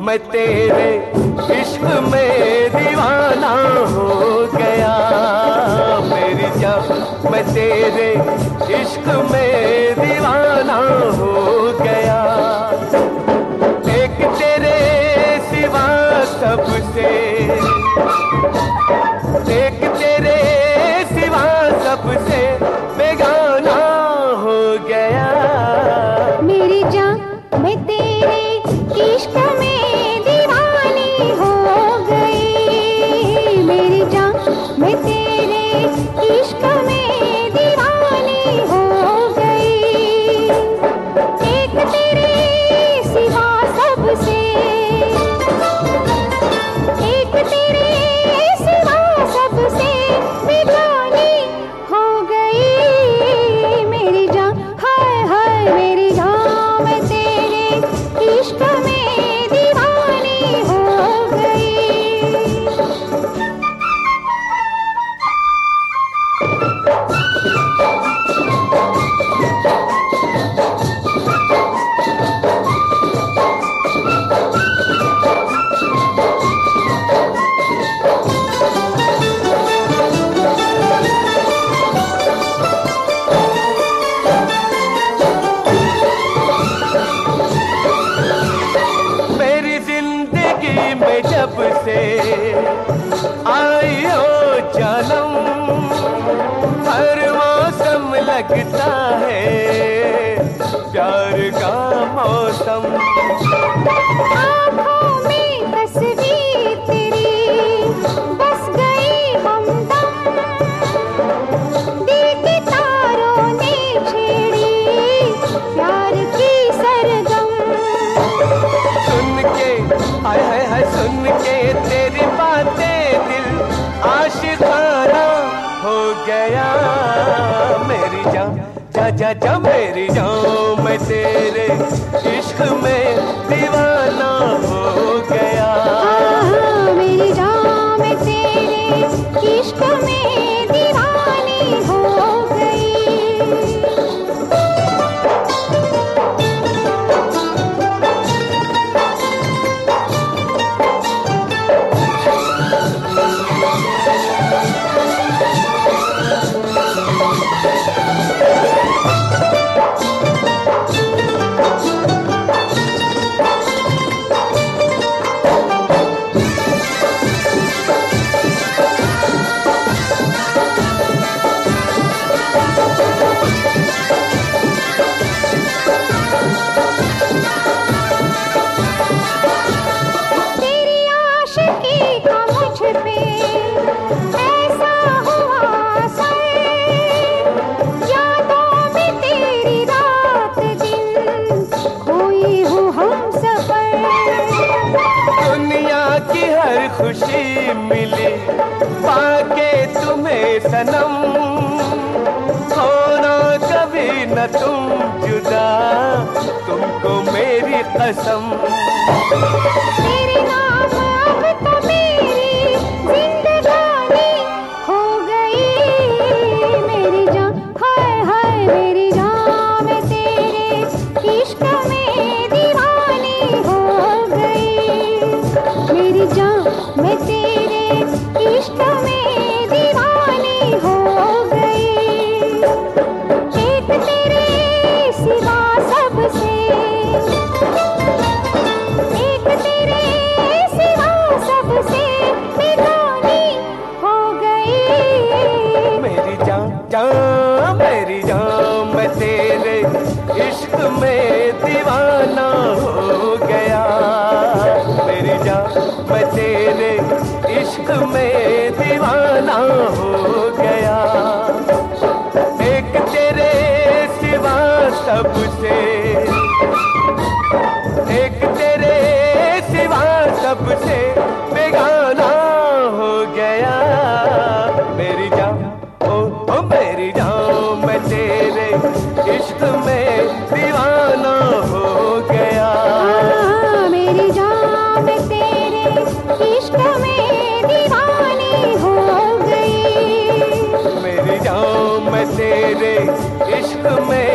मैं तेरे इश्क में दीवाना हो गया। मेरी जान मैं तेरे इश्क में दीवाना हो गया। एक तेरे सिवा सबसे, एक तेरे सिवा सबसे बेगाना हो गया। मेरी जान मैं तेरे इश्क में दीवानी हो गई। मेरी जान मैं तेरे इश्क में दीवानी हो गई। एक तेरे सिवा सबसे, एक तेरे सिवा सबसे बेगानी हो गई। मेरी जान हाय हाय मेरी जान मैं तेरे इश्क में दीवानी हो गई। मेरी जिंदगी में जब से आई हो जन्म, हर मौसम लगता है प्यार का मौसम। आँखों में तस्वीर तेरी बस गई हमदम। दिल के तारों ने छेड़ी प्यार की सरगम। सुन के हाय हाय हाय सुन के तेरी बातें दिल आशिकाना हो गया। मेरी जान जा जा जा मेरी जान मैं तेरे इश्क में दीवाना हो गया। मेरी जान मैं तेरे इश्क में दीवानी हो गई। तेरी आशिकी का मुझ पे ऐसा हुआ असर। यादों में तेरी रात दिन खोई हूँ हम सफर। दुनिया की हर खुशी मिली पाके तुम्हें सनम, होना कभी न तुम जुदा तुमको मेरी कसम। तेरे नाम अब तो मेरी जिंदगानी हो गई। मेरी जान हाय हाय मेरी जान मैं तेरे इश्क में दीवानी हो गई। मेरी जान मैं तेरे इश्क में दीवानी हो गई। एक तेरे सिवा सबसे, एक तेरे सिवा सबसे बेगानी हो गई। मेरी जान जान मेरी जान मैं तेरे इश्क में दीवाना हो गया। मेरी जान मैं तेरे इश्क में दीवाना हो गया। एक तेरे सिवा सबसे, एक तेरे सिवा सबसे बेगाना हो गया। मेरी जान ओ मेरी जान मैं तेरे इश्क में दीवाना हो गया। मेरी जान मैं तेरे इश्क में दीवानी हो गई। मेरी जान मैं तेरे इश्क में